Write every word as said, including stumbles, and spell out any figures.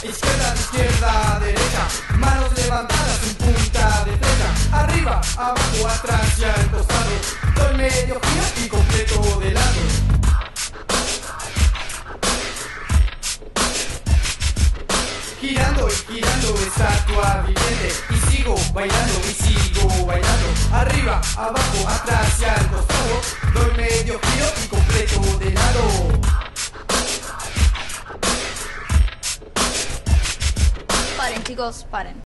izquierda, izquierda, derecha, manos levantadas en punta de flecha, arriba, abajo, atrás y al costado, doy medio giro y completo de lado. Girando y girando estatua viviente, y sigo bailando y sigo bailando, arriba, abajo, atrás y al costado, doy medio giro y completo de lado. Paren, chicos, paren.